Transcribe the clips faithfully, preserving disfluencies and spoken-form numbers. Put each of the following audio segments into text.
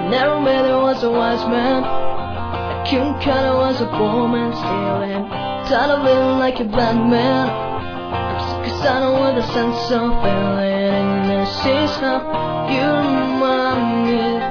Never met there was a wise man. I couldn't cut it was a woman stealing. Tired of living like a blind man. Cause I know what the sense of feeling. And this is how you remind me.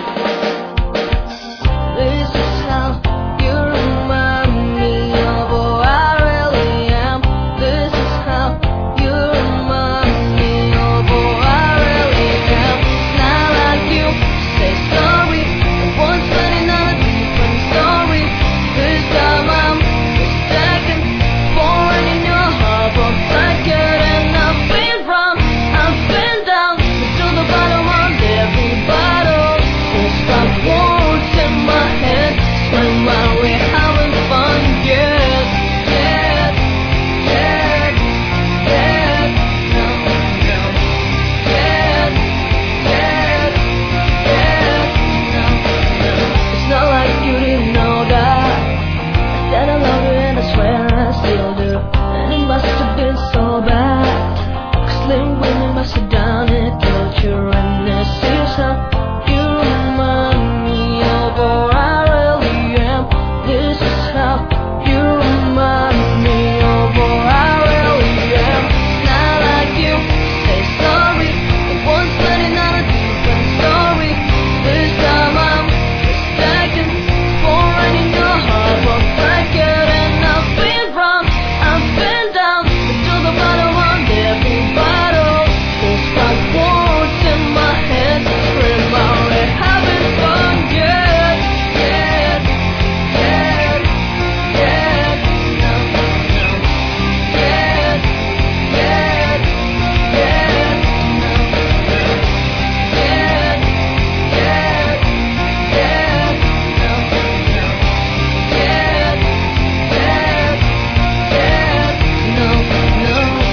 This is how you remind me of who I really am. This is how you remind me of who I really am. It's not like you say sorry. I was letting on a different story. This time I'm mistaken for in your heart, but I couldn't have been wrong. I've been down to the bottom of every bottle. There's five words in my head, explain why we're having fun. Yeah, yeah, yeah, yeah, no, no, yeah, yeah, yeah, no, no. It's not like you didn't know that I said I love you and I swear I still do. And it must have been so bad, cause living with me must have done it, killed you. And this is how you remind me of who I really am. This is how you remind me of who I really am. It's not like you say sorry. I was letting on a different story. This time I'm mistaken for in your heart, but I couldn't have been wrong. I've been down to the bottom of every bottle. There's five words in my head, scream out we're having fun. Yeah, yeah, yeah, yeah, no, no, yeah, yeah, yeah, no, no, yeah, yeah, yeah, no, no, yeah, yeah, yeah, no, no.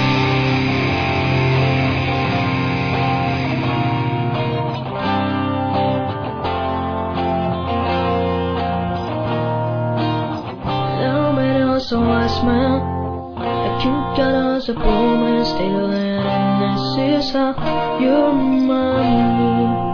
Never made it was a wise man. I can't get us a woman stealing. And this is how you remind me.